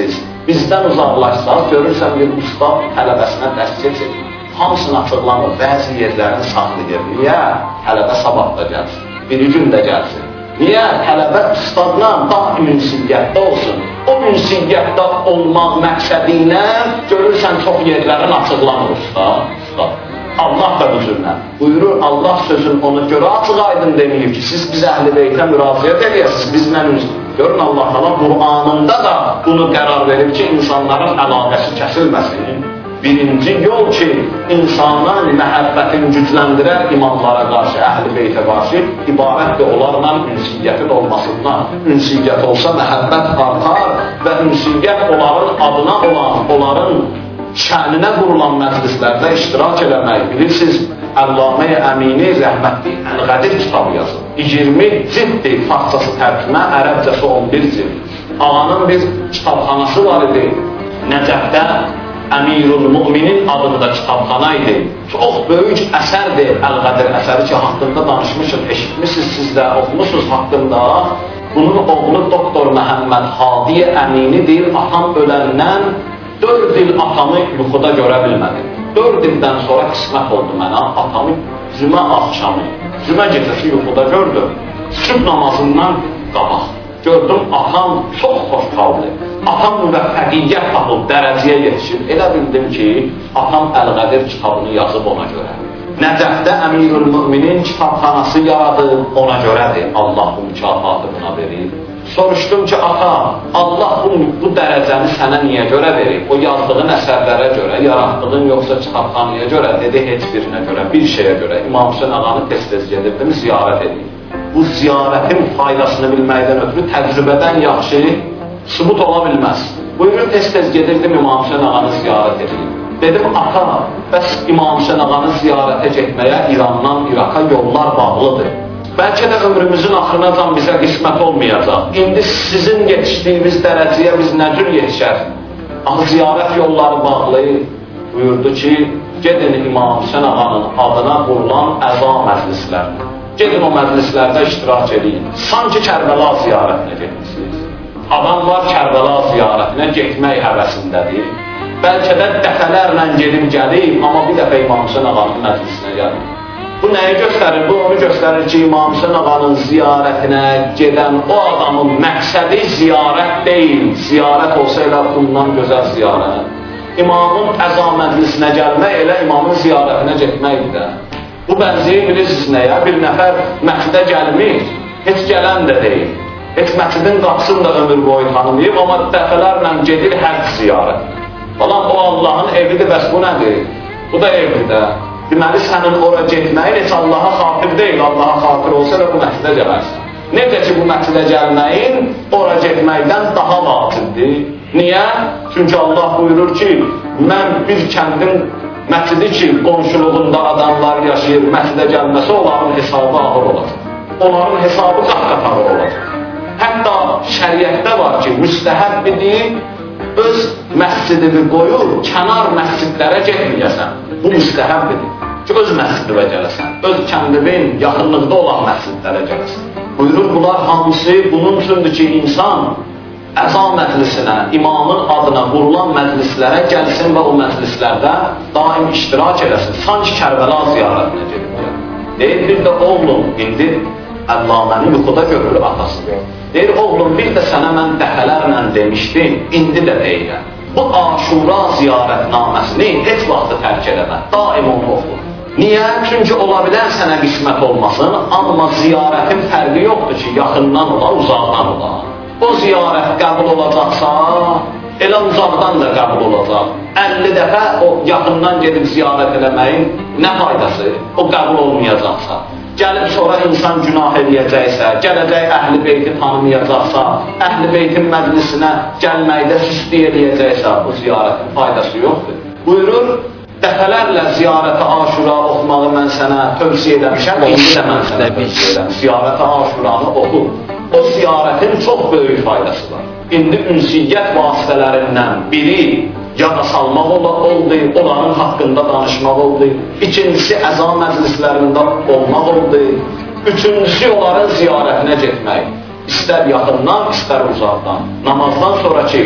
Speaker 1: Bizdən uzaqlaşsaq, görürsən bir ustad tələbəsinə dərs keçir. Hamısını açıqlamır, bəzi yerlərini saxlayır. Niyə? Tələbə sabah da gəlsin, biri gün də gəlsin. Niyə? Tələbə ustadla daim ünsiyyətdə olsun. O ünsiyyətdə olmaq məqsədi ilə görürsən çox yerlərin açıqlamır ustad. ustad. Allah da bu cürlə buyurur, Allah sözün ona görə açıq aydın deməyir ki, siz biz əhl-i beytə müraciət edirsiniz, bizlə ünsiyyət. Görün Allah Allah Qur'anında da bunu qərar verib ki, insanların əlaqəsi kəsilməsin. Birinci yol ki, insanın məhəbbətini gücləndirər imamlara qarşı, əhl-i beytə qarşı ibarətdir onlarla ünsiyyətin olmasından. Ünsiyyət olsa məhəbbət artar və ünsiyyət onların adına olan, onların şəninə qurulan məclislərdə iştirak eləmək. Bilirsiniz, Əllamə-i Əmini rəhmətli Əl-Qədir kitabı yazır. iyirmi ciltdir, farsçası tərcümə, ərəbcəsi on bir cilt. Ağanın bir kitabxanası var idi, Nəcəfdə Əmirul Müminin adında kitabxana idi. Çox böyük əsərdir Əl-Qədir əsəri ki, haqqında danışmışıq, eşitmişsiniz siz də, oxumuşsunuz haqqında. Bunun oğlu doktor Məhəmməd Hadi Əminidir, atam öləndən dörd il atamı yuxuda görə bilmədim. Dörd ildən sonra qismət oldu mənə, atamı cümə axşamı, cümə gecəsi yuxuda gördüm. Sübh namazından qabaq. Gördüm, atam çox xoşxaldır. Atam müvəffəqiyyət tapıb, dərəcəyə yetişib. Elə bildim ki, atam Əl-Qədir kitabını yazıb ona görə. Nəcəfdə Əmirul Müminin kitabxanası yaradıb, ona görədir. Allah bu mükafatı buna verir. Soruşdum ki, ata, Allah bu, bu dərəcəni sənə niyə görə verir? O yazdığın əsərlərə görə, yaratdığın yoxsa kitabxanaya görə, dedi, heç birinə görə, bir şeyə görə. İmam Hüseyin ağanı tez-tez gedirdim, ziyarət edeyim. Bu ziyarətin faydasını bilməkdən ötürü təcrübədən yaxşı sübut ola bilməz. Buyurun, tez-tez gedirdim İmam Hüseyin ağanı ziyarət edeyim. Dedim, ata, bəs İmam Hüseyin ağanı ziyarətə getməyə İrandan İraka yollar bağlıdır. Bəlkə də ömrümüzün axırınacan bizə qismət olmayacaq. İndi sizin yetişdiyiniz dərəcəyə biz nə cür yetişər? Axı ziyarət yolları bağlı buyurdu ki, gedin İmam Hüseyin ağanın adına qurulan əza məclislərinə. Gedin o məclislərdə iştirak edin. Sanki Kərbəla ziyarətinə getmişsiniz. Adamlar Kərbəla ziyarətinə getmək həvəsindədir. Bəlkə də dəfələrlə gedib gəlib, amma bir dəfə İmam Hüseyin ağanın məclisinə gəlib. Bu nəyi göstərir? Bu onu göstərir ki, İmam Hüseyin ağanın ziyarətinə gedən o adamın məqsədi ziyarət deyil. Ziyarət olsa elə bundan gözəl ziyarət. İmamın əza məclisinə gəlmək elə imamın ziyarətinə getməkdir də. Bu bənzəyi bilirsiniz nəyə? Bir nəfər məscidə gəlmir, heç gələn də deyil. Heç məscidin qapısını da ömür boyu tanımayıb, amma dəfələrlə gedir həcc ziyarət. Falan o Allahın evidir, bəs bu nədir? Bu da evdir də. Deməli, sənin ora getməyin heç Allaha xatir deyil, Allaha xatir olsa da bu məscidə gələrsən. Necə ki, bu məscidə gəlməyin ora getməkdən daha vacibdir. Niyə? Çünki Allah buyurur ki, mən bir kəndin məscidi ki, qonşuluğunda adamlar yaşayır, məscidə gəlməsi onların hesabı ağır olacaq. Onların hesabı qat-qat ağır olacaq. Hətta şəriətdə var ki, müstəhəbbidir, öz məscidini qoyur, kənar məscidlərə getməyəsən. Bu müstəhəbbidir ki, öz məscidivə gələsən, öz kəndivin yaxınlıqda olan məscidlərə gələsən. Buyurur, bunlar hamısı bunun üçündür ki, insan əza məclisinə, imamın adına qurulan məclislərə gəlsin və o məclislərdə daim iştirak eləsin. Sanki Kərbəla ziyarətinə gedir. Deyir, bir də oğlum, indi Əllaməni yuxuda görür atasını. Deyir, oğlum, bir də sənə mən dəfələrlə demişdim, indi də deyirəm. Bu Aşura ziyarətnaməsini heç vaxtı tərk eləmə, daim onu oxu. Niyə? Çünki ola bilər sənə qismət olmasın, amma ziyarətin fərqi yoxdur ki, yaxından ola, uzaqdan ola. O ziyarət qəbul olacaqsa, elə uzaqdan da qəbul olacaq. əlli dəfə o yaxından gedib ziyarət eləməyin nə faydası? O qəbul olmayacaqsa. Gəlib sonra insan günah edəcəksə, gələcək əhl-i beyti tanımayacaqsa, əhl-i beytin məclisinə gəlməkdə süstü edəcəksə, bu ziyarətin faydası yoxdur. Buyurur, dəfələrlə ziyarət-i Aşura oxumağı mən sənə tövsiyə eləmişəm, indi də mən sənə tövsiyə eləmişəm. Ziyarət-i Aşuranı oxu. O ziyarətin çox böyük faydası var. İndi ünsiyyət vasitələrindən biri yada salmaq oldu, onların haqqında danışmaq oldu. İkincisi, əza məclislərində olmaq oldu. Üçüncüsü, onların ziyarətinə getmək. İstər yaxından, istər uzaqdan. Namazdan sonraki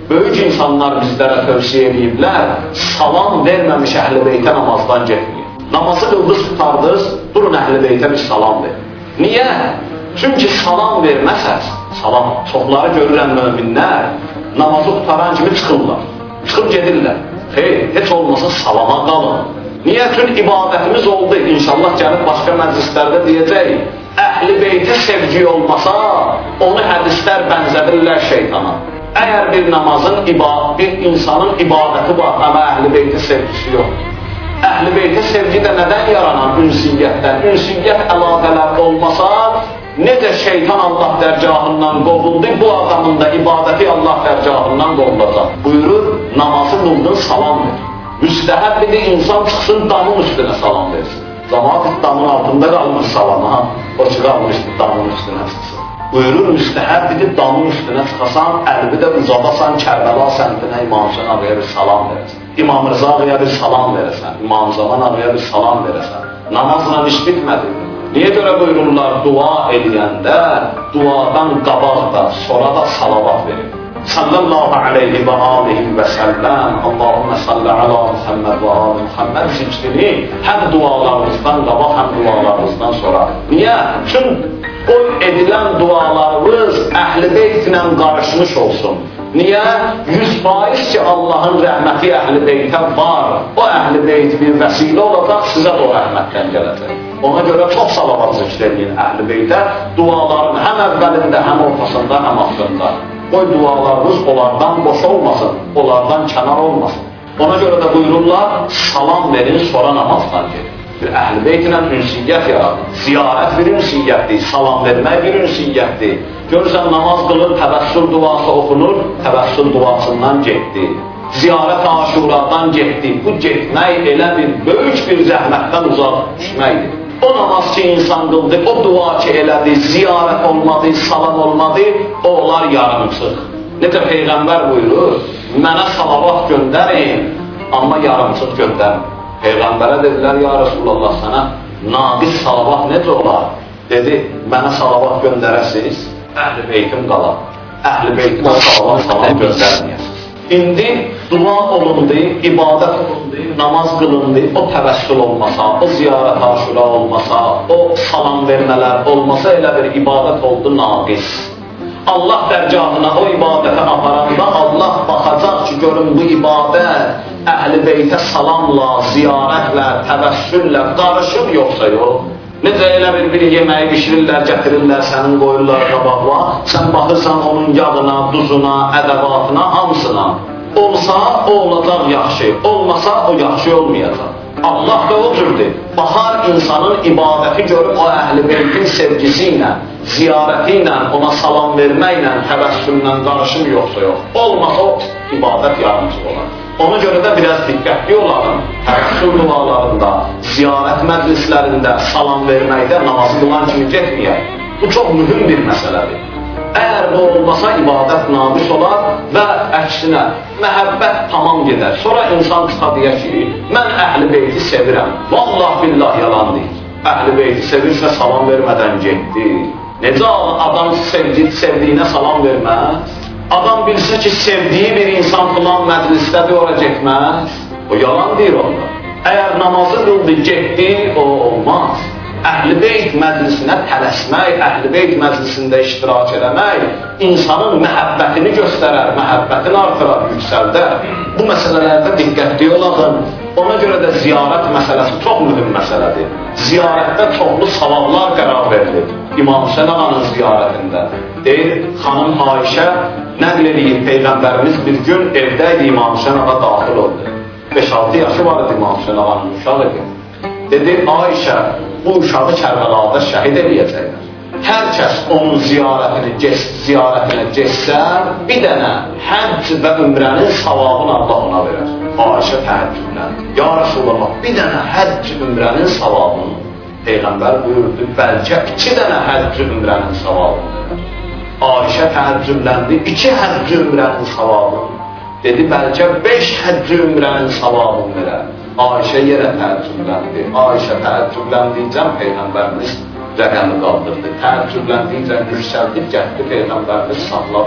Speaker 1: Böyük insanlar bizlərə tövsiyə ediblər, salam verməmiş Əhl-i Beytə namazdan getməyin. Namazı qıldız tutardınız, durun Əhl-i Beytə bir salam verin. Niyə? Çünki salam verməsəz, salam, çoxları görürəm möminlər, namazı tutaran kimi çıxırlar, çıxıb gedirlər. Xeyr, heç olmasa salama qalın. Niyə? Çünki ibadətimiz oldu, inşallah gəlib başqa məclislərdə deyəcəyik. Əhl-i Beytə sevgi olmasa, onu hədislər bənzədirlər şeytana. Əgər bir namazın, bir insanın ibadəti var, amma Əhl-i Beytə sevgisi yox. Əhl-i Beytə sevgi də nədən yaranan? Ünsiyyətdən. Ünsiyyət əlaqələr olmasa, necə şeytan Allah dərgahından qovuldu, bu adamın da ibadəti Allah dərgahından qovulacaq. Buyurur, namazı qıldın, salam ver. Müstəhəbbidir, insan çıxsın, damın üstünə salam versin. Camaat damın altında qalmış salama, o ki qalmışdı damın üstünə çıxsın. Buyurur, müstəhəbbidir, damın üstünə çıxasan, əlbi də uzadasan, Kərbəla səmtinə İmam Hüseyin ağaya bir salam verəsən. İmam Rıza ağaya bir salam verəsən, İmam Zaman ağaya bir salam verəsən. Namazla iş bitmədi. Niyə görə buyururlar, dua eləyəndə, duadan qabaq da, sonra da salavat verin. Sallallahu aleyhi və aleyhi və səlləm, Allahümme salli ala Muhammed və ali Muhammed zikrini həm dualarımızdan qabaq, həm dualarımızdan sonra. Niyə? Çünki o edilən dualarımız Əhl-i Beytlə qarışmış olsun. Niyə? yüz faiz ki Allahın rəhməti Əhl-i Beytə var. O Əhl-i Beyt bir vəsilə olacaq, sizə də o rəhmətdən gələcək. Ona görə çox salavat zikr edin Əhl-i Beytə, duaların həm əvvəlində, həm ortasında, həm axırında. Qoy dualarınız onlardan boş olmasın, onlardan kənar olmasın. Ona görə də buyururlar, salam verin, sonra namazdan gedin. Bir Əhl-i Beytlə ünsiyyət yaradın. Ziyarət bir ünsiyyətdir, salam vermək bir ünsiyyətdir. Görürsən, namaz qılır, təvəssül duası oxunur, təvəssül duasından getdi. Ziyarət aşuradan getdi. Bu getmək elə bir böyük bir zəhmətdən uzaq düşməkdir. O namaz ki insan qıldı, o dua ki elədi, ziyarət olmadı, salam olmadı, o olar yarımçıq. Necə Peyğəmbər buyurur, mənə salavat göndərin, amma yarımçıq göndərin. Peyğəmbərə dedilər, ya Resulallah, sənə naqis salavat necə olar? Dedi, mənə salavat göndərəsiz, Əhl-i Beytim qalar. Əhl-i Beytimə salavat salam göndərməyəsiz. İndi dua olundu, ibadət olundu, namaz qılındı, o təvəssül olmasa, o ziyarət aşura olmasa, o salam vermələr olmasa elə bir ibadət oldu naqis. Allah dərgahına o ibadətə aparanda Allah baxacaq ki, görün bu ibadət Əhl-i Beytə salamla, ziyarətlə, təvəssüllə qarışır yoxsa yox. Necə elə bir bir yeməyi bişirirlər, gətirirlər, sənin qoyurlar qabaqla, sən baxırsan onun yağına, duzuna, ədəbatına, hamısına. Olsa o olacaq yaxşı, olmasa o yaxşı olmayacaq. Allah da o cürdür. Baxar insanın ibadəti görüb o Əhl-i Beytin sevgisi ilə, ziyarəti ilə, ona salam verməklə, təvəssüllə qarışır yoxsa yox. Olmasa o ibadət yarımçıq olar. Ona görə də biraz diqqətli olalım. Təvəssül dualarında, ziyarət məclislərində, salam verməkdə namazı qılan kimi getməyək. Bu çox mühüm bir məsələdir. Əgər bu olmasa ibadət naqis olar və əksinə məhəbbət tamam gedər. Sonra insan çıxa deyək ki, mən Əhl-i Beyti sevirəm. Vallah billah yalan deyir. Əhl-i Beyti sevirsə salam vermədən getdi. Necə adam sevgi, sevdiyinə salam verməz? Adam bilsin ki, sevdiyi bir insan filan məclisdədir, ora getməz. O yalan deyir onda. Əgər namazı qıldı, getdi, o olmaz. Əhl-i Beyt məclisinə tələsmək, Əhl-i Beyt məclisində iştirak eləmək insanın məhəbbətini göstərər, məhəbbətini artırar, yüksəldər. Bu məsələlərdə diqqətli olaqın. Ona görə də ziyarət məsələsi çox mühüm məsələdir. Ziyarətdə çoxlu savablar qərar verilir. İmam Hüseyin ağanın ziyarətində. Deyir, xanım Ayşə nəql edib Peyğəmbərimiz bir gün evdəydi, İmam Hüseyin ağa daxil oldu. beş altı yaşı var idi İmam Hüseyin ağanın uşağı idi. Dedi, Ayşə, bu uşağı Kərbəlada şəhid eləyəcəklər. Hər kəs onun ziyarətini, ziyarətinə getsə, bir dənə həcc və ümrənin savabını Allah ona verər. Ayşə təəccüblə, ya Resulallah, bir dənə həcc ümrənin savabını Peyğəmbər buyurdu, bəlkə iki dənə həcc ümrənin savabını verər. Ayşə təəccübləndi, iki həcc ümrənin savabını. Dedi, bəlkə beş həcc ümrənin savabını verər. Ayşə yerə təəccübləndi. Ayşə təəccübləndikcə Peyğəmbərimiz rəqəmi qaldırdı. Təəccübləndikcə yüksəldi, gəldi Peyğəmbərimiz saxladı.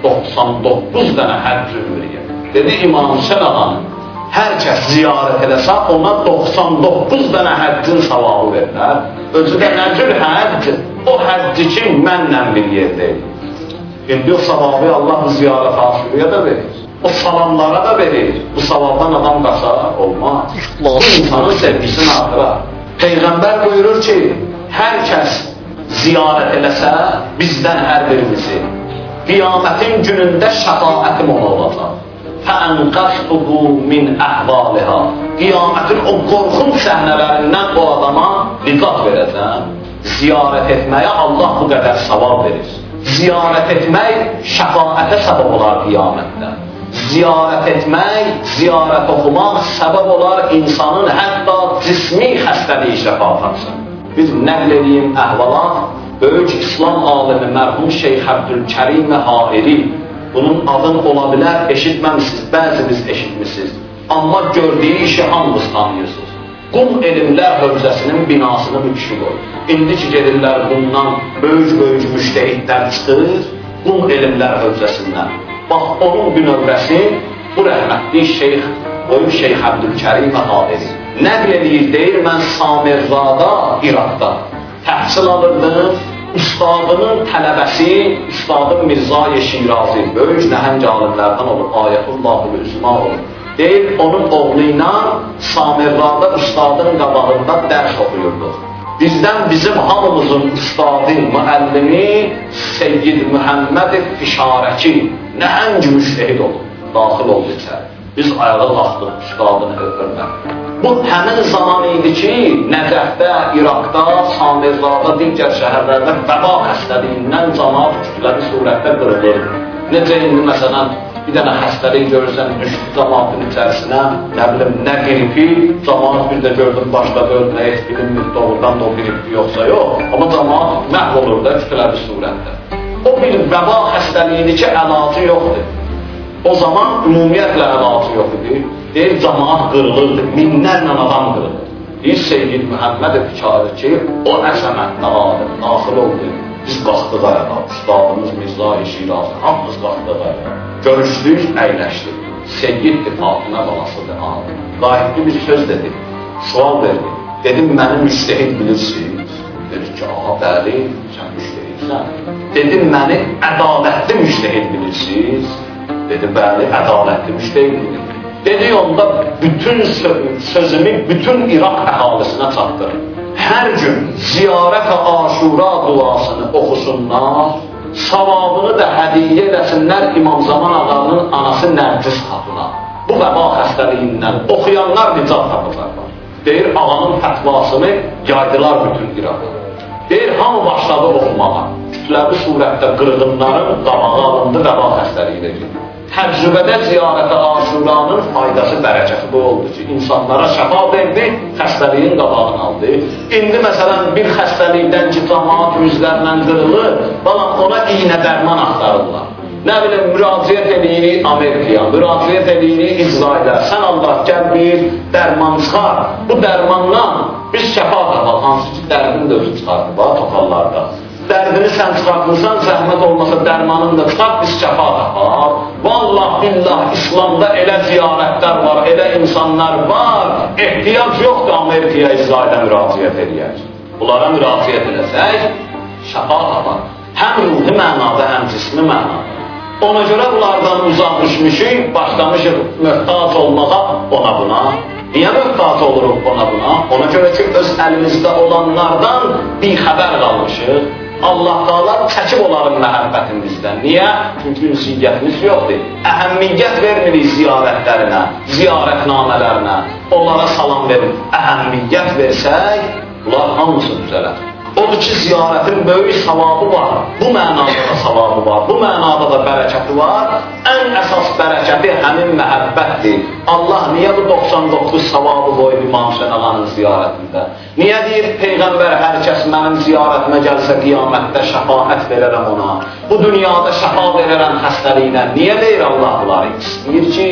Speaker 1: doxsan doqquz dənə həcc ümriyə. Dedi İmam Hüseyn ağanı, hər kəs ziyarət eləsə, ona doxsan doqquz dənə həccin savabı verilər. Özü də nə cür həcc? O həcci ki, mənlə bir yerdəyim. İndi o savabı Allah bu ziyarət aşuraya da verir. O salamlara da verir. Bu savabdan adam qaçar, olmaz. Bu insanın sevgisini artırar. Peyğəmbər buyurur ki, hər kəs ziyarət eləsə, bizdən hər birimizi qiyamətin günündə şəfaətim ona olacaq. فَاَنْقَشْتُهُ مِنْ اَحْوَالِهَا Qiyamətin o qorxunç səhnələrindən o adama nicat verəcəm. Ziyarət etməyə Allah bu qədər savab verir. Ziyarət etmək şəfaətə səbəb olar qiyamətdə. Ziyarət etmək, ziyarət oxumaq səbəb olar insanın hətta cismi xəstəliyi şəfa tapsın. Biz nəql edeyim əhvalat, böyük İslam alimi mərhum Şeyx Əbdülkərim Hairi, bunun adın ola bilər, eşitməmişsiniz, bəziniz eşitmişsiniz. Amma gördüyü işi hamınız tanıyırsınız. Qum elmlər hövzəsinin binasını bir kişi qoyur. İndi ki gedirlər bundan böyük-böyük müştəhidlər çıxır, qum elmlər hövzəsindən. Bax, onun bünövrəsi bu rəhmətli Şeyx, qoyur Şeyx Əbdülkərim Hairi. Nəql edir, deyir, mən Samirrada, İraqda təhsil alırdım. Üstadının tələbəsi, Üstadım Mirzay Şirazi, böyük nəhəng alimlərdən olur, Ayətullah-ül Üzma olur. Deyir, onun oğlu ilə Samirrada Üstadın qabağında dərs oxuyurduq. Bizdən bizim hamımızın üstadı, müəllimi Seyyid Mühəmməd Fişarəki, nəhəng müştəhid olur, daxil oldu içəri. Biz ayağa qalxdıq, üstadını öpürlər. Bu həmin zaman idi ki, Nəcəfdə, İraqda, Samirrada, digər şəhərlərdə vəba xəstəliyindən cəmaat kütləvi surətdə qırılır. Necə indi məsələn, bir dənə xəstəlik görürsən, düşdü cəmaatın içərisinə, nə bilim, nə qripi, cəmaat bir də gördüm, başladı ölməyə, bilinmir, doğrudan da o qripi yoxsa yox, amma cəmaat məhv olur da kütləvi surətdə. O bir vəba xəstəliyini ki, əlacı yoxdur. O zaman ümumiyyətlə əlacı yox idi. Deyir, cəmaat qırılırdı, minlərlə adam qırılır. Deyir, Seyyid Mühəmməd Fikarı ki, o əzəmətlə alim, daxil oldu. Biz qalxdıq ayağa, Üstadımız Mirzay Şirazi, hamımız qalxdıq ayağa. Görüşdük, əyləşdik. Seyyiddir, Fatimə balasıdır, alim. Qayıtlı bir söz dedi, sual verdi. Dedim, məni müştəhid bilirsiniz? Dedi ki, aha, bəli, sən müştəhidsən. Dedim, məni ədalətli müştəhid bilirsiniz? Dedi, bəli, ədalətli müştəhid bilir. Dedi, onda bütün sözümü bütün İraq əhalisinə çatdırır. Hər gün ziyarət-i Aşura duasını oxusunlar, savabını da hədiyyə eləsinlər İmam Zaman ağanın anası Nərgiz xatuna. Bu vəba xəstəliyindən oxuyanlar nicat tapacaqlar. Deyir, ağanın fətvasını yaydılar bütün İraqa. Deyir, hamı başladı oxumağa. Kütləvi surətdə qırğınların qabağı alındı, vəba xəstəliyi verildi. Təcrübədə ziyarət-i Aşuranın faydası, bərəkəti bu oldu ki, insanlara şəfa verdi, xəstəliyin qabağını aldı. İndi məsələn bir xəstəlikdən ki, cəmaat yüzlərlə qırılır, balam ona iynə dərman axtarırlar. Nə bilim, müraciət edirik Amerikaya, müraciət edirik İsrailə, sən Allah gəl bir dərman çıxar. Bu dərmandan biz şəfa tapaq, hansı ki, dərdin də özü çıxardı, bax, toxallarda. Dərdini sən çıxartırsan, zəhmət olmasa dərmanını da çıxart, biz şəfa tapaq. Vallah, billah, İslamda elə ziyarətlər var, elə insanlar var, ehtiyac yoxdur Amerikaya, İsrailə müraciət edək. Bunlara müraciət edəsək, şəfa tapaq. Həm ruhi mənada, həm cismi mənada. Ona görə bunlardan uzaq düşmüşük, başlamışıq möhtac olmağa ona buna. Niyə möhtac oluruq ona buna? Ona görə ki, öz əlimizdə olanlardan bir xəbər qalmışıq. Allah Taala çəkib onların məhəbbətimizdən. Niyə? Çünki ünsiyyətimiz yoxdur. Əhəmmiyyət vermirik ziyarətlərinə, ziyarətnamələrinə. Onlara salam verin. Əhəmmiyyət versək, bunlar hamısı düzələr. Odur ki, ziyarətin böyük savabı var. Bu mənada da savabı var. Bu mənada da bərəkəti var. Ən əsas bərəkəti həmin məhəbbətdir. Allah niyə bu doxsan doqquz savabı qoydu İmam Hüseyn ağanın ziyarətində? Niyə deyir Peyğəmbər hər kəs mənim ziyarətimə gəlsə qiyamətdə şəfaət verərəm ona? Bu dünyada şəfa verərəm xəstəliyinə. Niyə deyir Allah bunları? İstəyir ki,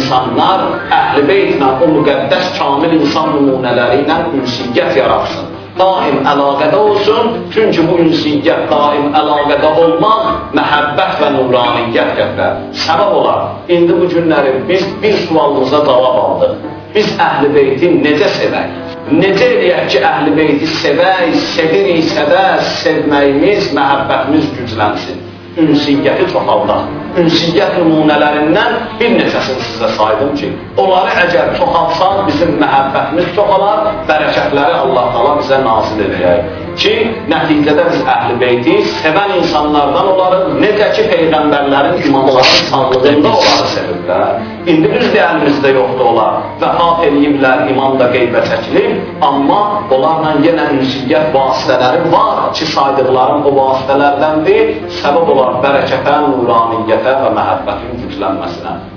Speaker 1: insanlar Əhl-i Beytlə, o müqəddəs kamil insan nümunələri ilə ünsiyyət yaratsın. daim əlaqədə olsun. Çünki bu ünsiyyət, daim əlaqədə olmaq məhəbbət və nuraniyyət gətirər. Səbəb olar. İndi bu günləri biz bir sualımıza cavab aldıq. Biz Əhl-i Beyti necə sevək? Necə eləyək ki, Əhl-i Beyti sevək, seviriksə də sevməyimiz, məhəbbətimiz güclənsin. Ünsiyyəti çoxaldaq. Ünsiyyət nümunələrindən bir neçəsini sizə saydım ki, onları əgər çoxalsaq bizim məhəbbətimiz çoxalar, bərəkətləri Allah Taala bizə nazil edəcək. Ki, nəticədə biz Əhl-i Beyti sevən insanlardan olarıq, necə ki, Peyğəmbərlərin, imamların sağlığında onları sevirlər. İndi biz də əlimizdə yoxdur olar, vəfat ediblər, imam da qeybə çəkilib, amma onlarla yenə ünsiyyət vasitələri var ki, saydıqlarım o vasitələrdəndir, səbəb olar bərəkətə, nuraniyyətə və məhəbbətin güclənməsinə.